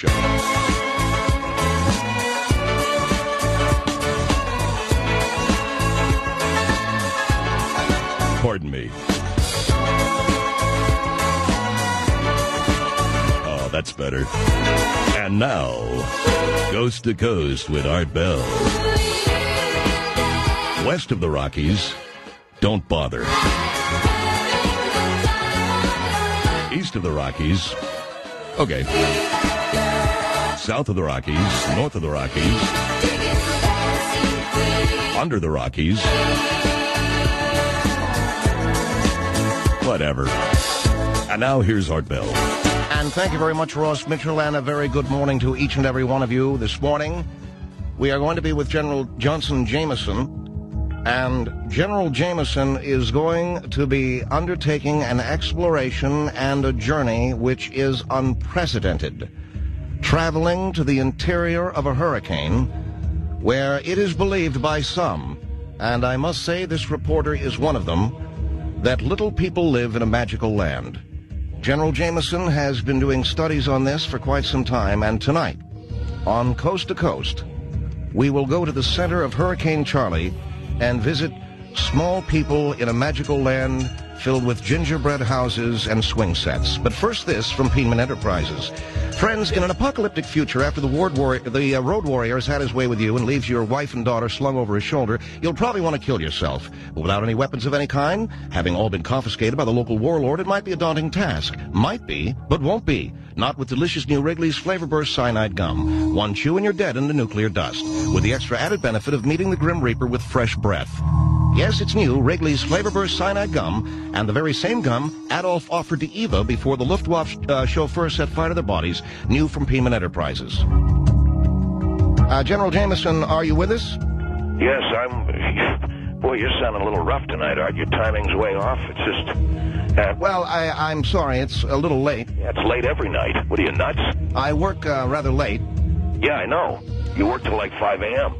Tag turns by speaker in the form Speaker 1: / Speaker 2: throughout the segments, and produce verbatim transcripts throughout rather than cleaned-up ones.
Speaker 1: Show. Pardon me. Oh, that's better. And now, Coast to Coast with Art Bell. West of the Rockies, don't bother. East of the Rockies, okay. South of the Rockies, north of the Rockies, under the Rockies, whatever. And now here's Art Bell.
Speaker 2: And thank you very much, Ross Mitchell, and a very good morning to each and every one of you. This morning, we are going to be with General Johnson Jameson. And General Jameson is going to be undertaking an exploration and a journey which is unprecedented. Traveling to the interior of a hurricane, where it is believed by some, and I must say this reporter is one of them, that little people live in a magical land. General Jameson has been doing studies on this for quite some time, and tonight, on Coast to Coast, we will go to the center of Hurricane Charlie and visit small people in a magical land filled with gingerbread houses and swing sets. But first, this from Penman Enterprises. Friends, in an apocalyptic future, after the, ward war- the uh, road warrior has had his way with you and leaves your wife and daughter slung over his shoulder, you'll probably want to kill yourself. But without any weapons of any kind, having all been confiscated by the local warlord, it might be a daunting task. Might be, but won't be. Not with delicious new Wrigley's Flavor Burst Cyanide Gum. One chew and you're dead in the nuclear dust, with the extra added benefit of meeting the Grim Reaper with fresh breath. Yes, it's new, Wrigley's Flavor Burst Cyanide Gum, and the very same gum Adolf offered to Eva before the Luftwaffe uh, chauffeurs set fire to their bodies, new from Penman Enterprises. Uh, General Jameson, are you with us?
Speaker 3: Yes, I'm... Boy, you're sounding a little rough tonight, Art. Your timing's way off. It's just... Uh,
Speaker 2: well, I, I'm sorry, it's a little late.
Speaker 3: Yeah, it's late every night. What are you, nuts?
Speaker 2: I work uh, rather late.
Speaker 3: Yeah, I know. You work till like five a.m.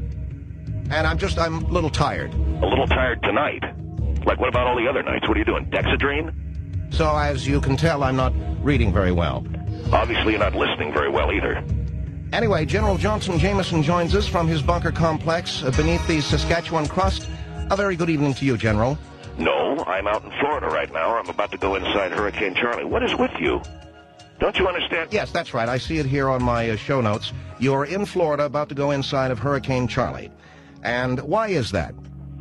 Speaker 2: And I'm just, I'm a little tired.
Speaker 3: A little tired tonight? Like, what about all the other nights? What are you doing, Dexedrine?
Speaker 2: So, as you can tell, I'm not reading very well.
Speaker 3: Obviously, you're not listening very well either.
Speaker 2: Anyway, General Johnson Jameson joins us from his bunker complex uh, beneath the Saskatchewan crust. A very good evening to you, General.
Speaker 3: No, I'm out in Florida right now. I'm about to go inside Hurricane Charlie. What is with you? Don't you understand?
Speaker 2: Yes, that's right. I see it here on my uh, show notes. You're in Florida about to go inside of Hurricane Charlie. And why is that?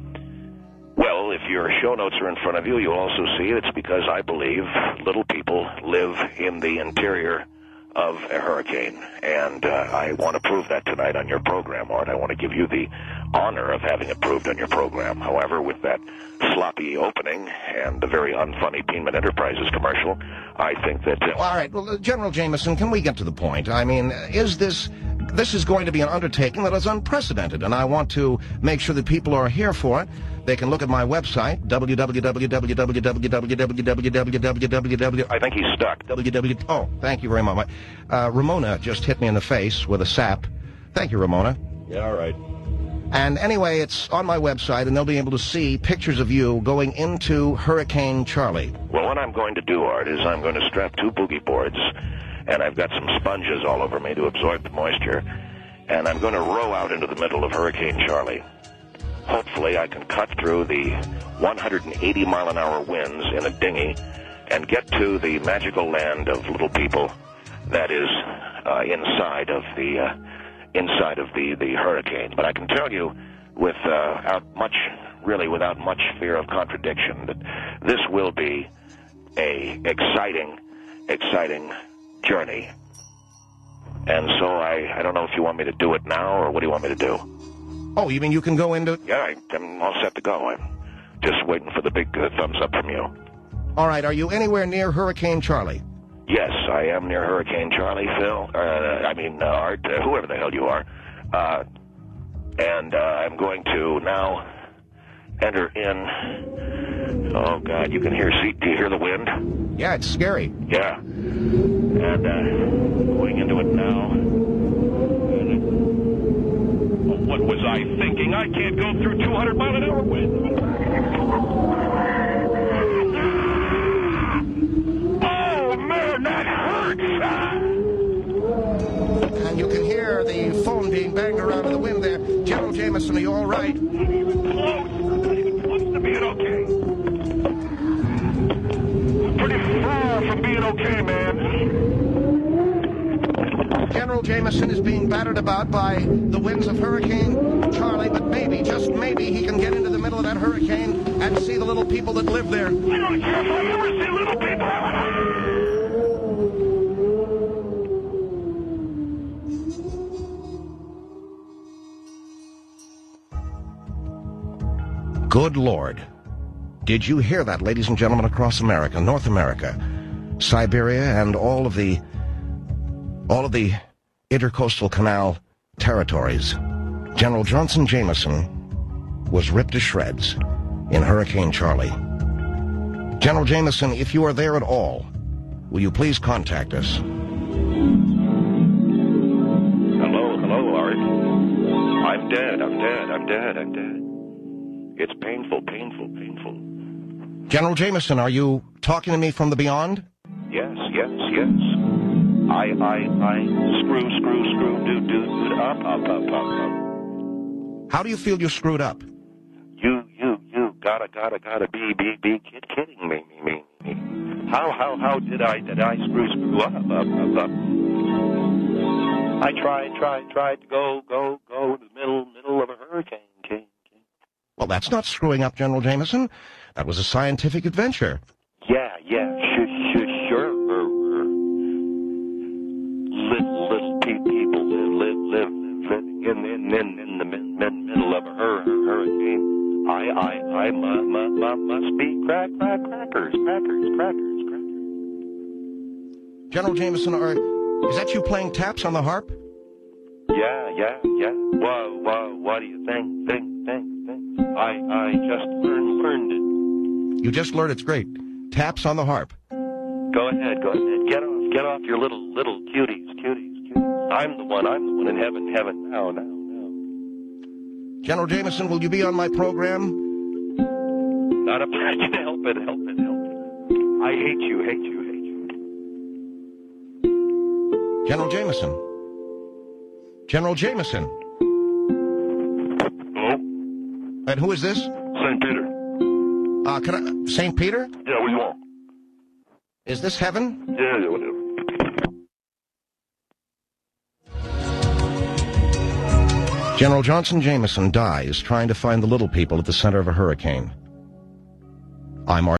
Speaker 3: Well, if your show notes are in front of you, you'll also see it's because I believe little people live in the interior of a hurricane. And uh, I want to prove that tonight on your program, Art. I want to give you the honor of having it proved on your program. However, with that sloppy opening and the very unfunny Penman Enterprises commercial, I think that... Uh,
Speaker 2: All right, well, uh, General Jameson, can we get to the point? I mean, is this... This is going to be an undertaking that is unprecedented, and I want to make sure that people are here for it. They can look at my website, w w w w w w w w w w w.
Speaker 3: I think he's stuck.
Speaker 2: www. Oh, thank you very much. Uh, Ramona just hit me in the face with a sap. Thank you, Ramona.
Speaker 1: Yeah, all right.
Speaker 2: And anyway, it's on my website, and they'll be able to see pictures of you going into Hurricane Charlie.
Speaker 3: Well, what I'm going to do, Art, is I'm going to strap two boogie boards, and I've got some sponges all over me to absorb the moisture, and I'm going to row out into the middle of Hurricane Charlie. Hopefully I can cut through the one hundred eighty mile an hour winds in a dinghy and get to the magical land of little people that is uh, inside of the uh, inside of the, the hurricane. But I can tell you, with uh, out much, really without much fear of contradiction, that this will be a exciting, exciting journey. And so I, I don't know if you want me to do it now, or what do you want me to do?
Speaker 2: Oh, you mean you can go into...
Speaker 3: Yeah, I, I'm all set to go. I'm just waiting for the big uh, thumbs up from you.
Speaker 2: All right, are you anywhere near Hurricane Charlie?
Speaker 3: Yes, I am near Hurricane Charlie, Phil. Uh, I mean, uh, Art, uh, whoever the hell you are. Uh, and uh, I'm going to now enter in... Oh, God, you can hear... See, do you hear the wind?
Speaker 2: Yeah, it's scary.
Speaker 3: Yeah. And uh, going into it now. What was I thinking? I can't go through two hundred mile an hour wind. Oh, man, that hurts.
Speaker 2: hear the phone being banged around in the wind there. General Jameson, are you all right?
Speaker 3: Not even close. Not even close to being okay. Pretty far from being okay, man.
Speaker 2: General Jameson is being battered about by the winds of Hurricane Charlie, but maybe, just maybe, he can get into the middle of that hurricane and see the little people that live there.
Speaker 3: I don't care if I ever see little people.
Speaker 2: Good Lord. Did you hear that, ladies and gentlemen, across America, North America, Siberia, and all of the all of the intercoastal canal territories? General Johnson Jameson was ripped to shreds in Hurricane Charlie. General Jameson, if you are there at all, will you please contact us?
Speaker 3: Hello, hello, Art. I'm dead, I'm dead, I'm dead, I'm dead. It's painful, painful, painful.
Speaker 2: General Jameson, are you talking to me from the beyond?
Speaker 3: Yes, yes, yes. I, I, I, screw, screw, screw, do, do, do, up, up, up, up, up.
Speaker 2: How do you feel you're screwed up?
Speaker 3: You, you, you, gotta, gotta, gotta be, be, be kid, kidding me, me, me, me. How, how, how did I, did I screw, screw up, up, up, up? I tried, tried, tried to go, go, go to the middle, middle of a hurricane, king, king.
Speaker 2: Well, that's not screwing up, General Jameson. That was a scientific adventure.
Speaker 3: Yeah, yeah, sure, sure, sure. Little, little pe- people live, live, live, living in, in, in, in the min, min, middle of a hur- hur- hurricane. I, I, I mu, mu, mu, must be crack, crack, crackers, crackers, crackers, crackers.
Speaker 2: General Jameson, are, is that you playing taps on the harp?
Speaker 3: Yeah, yeah, yeah. Whoa, whoa, what do you think, think, think, think? I, I just learned, learned it.
Speaker 2: You just learned it's great. Taps on the harp.
Speaker 3: Go ahead, go ahead. Get off, get off your little, little cuties, cuties, cuties. I'm the one, I'm the one in heaven, heaven, now, now, now.
Speaker 2: General Jameson, will you be on my program?
Speaker 3: Not a can help it, help it, help it. I hate you, hate you, hate you.
Speaker 2: General Jameson. General Jameson.
Speaker 3: Hello?
Speaker 2: And who is this?
Speaker 3: Saint Peter.
Speaker 2: Uh, can I, Saint Peter?
Speaker 3: Yeah, what do you want?
Speaker 2: Is this heaven?
Speaker 3: Yeah, yeah, whatever.
Speaker 2: General Johnson Jameson dies trying to find the little people at the center of a hurricane. I'm Art.